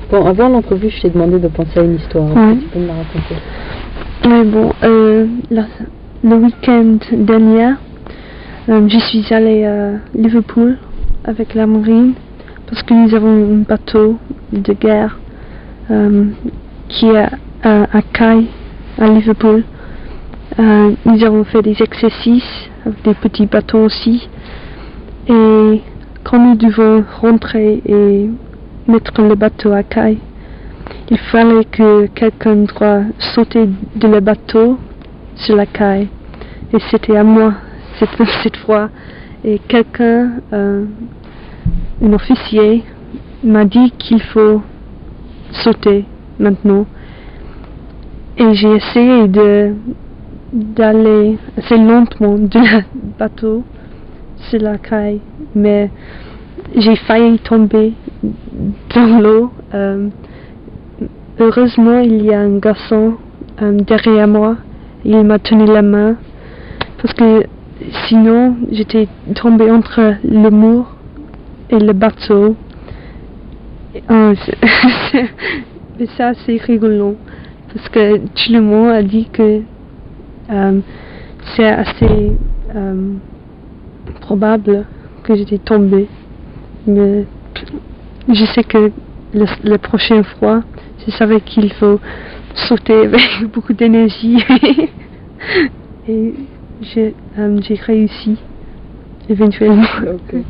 Bon, avant l'entrevue, je t'ai demandé de penser à une histoire. Oui. Tu peux me la raconter? Oui, bon, le week-end dernier, je suis allée à Liverpool avec la marine parce que nous avons un bateau de guerre qui est à quai à Liverpool. Nous avons fait des exercices avec des petits bateaux aussi. Et quand nous devons rentrer et mettre le bateau à quai, il fallait que quelqu'un doit sauter de le bateau sur la quai. Et c'était à moi cette fois. Et quelqu'un, un officier, m'a dit qu'il faut sauter maintenant. Et j'ai essayé d'aller assez lentement de le bateau sur la quai, mais j'ai failli tomber dans l'eau. Heureusement, il y a un garçon derrière moi. Il m'a tenu la main parce que sinon j'étais tombée entre le mur et le bateau. Mais ça, c'est rigolo parce que tout le monde a dit que c'est assez probable que j'étais tombée. Mais je sais que la prochaine fois, je savais qu'il faut sauter avec beaucoup d'énergie et j'ai réussi éventuellement. Okay.